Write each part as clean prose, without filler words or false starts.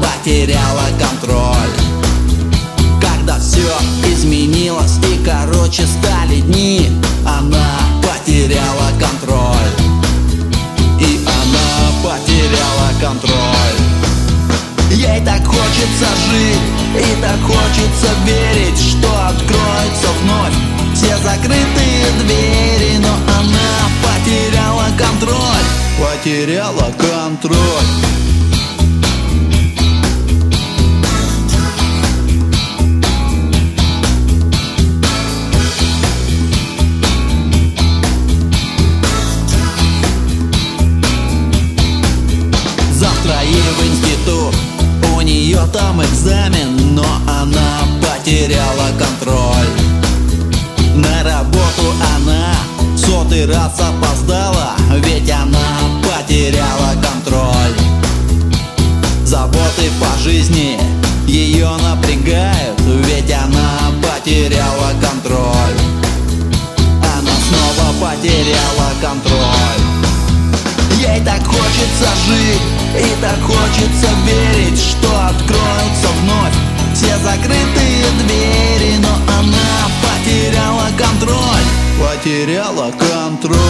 потеряла контроль. Когда все изменилось и короче стали дни, она потеряла контроль. И она потеряла контроль. Ей так хочется жить и так хочется верить, что откроются вновь все закрытые двери, но она потеряла контроль. Потеряла контроль. Завтра ей в институт, у нее там экзамен, но она потеряла контроль. На работу она 100-й раз опоздала, ведь она потеряла контроль. Заботы по жизни ее напрягают, ведь она потеряла контроль. Она снова потеряла контроль. Ей так хочется жить и так хочется верить, что откроются вновь все закрытые двери, но она потеряла контроль. Потеряла контроль.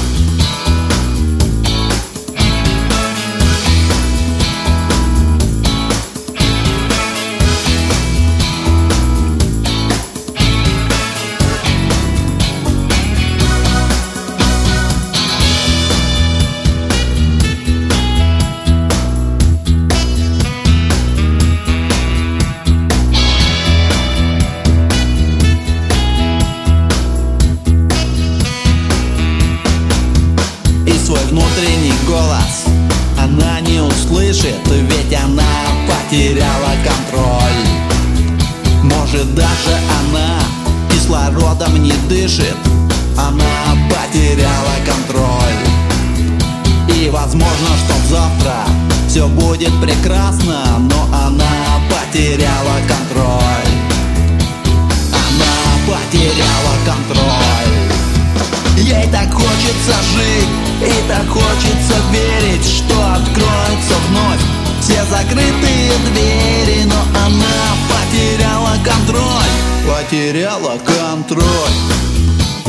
Свой внутренний голос она не услышит, ведь она потеряла контроль. Может, даже она кислородом не дышит, она потеряла контроль. И возможно, что завтра все будет прекрасно, но она потеряла контроль. Она потеряла контроль. Ей так хочется жить и так хочется верить, что откроются вновь все закрытые двери, но она потеряла контроль. Потеряла контроль.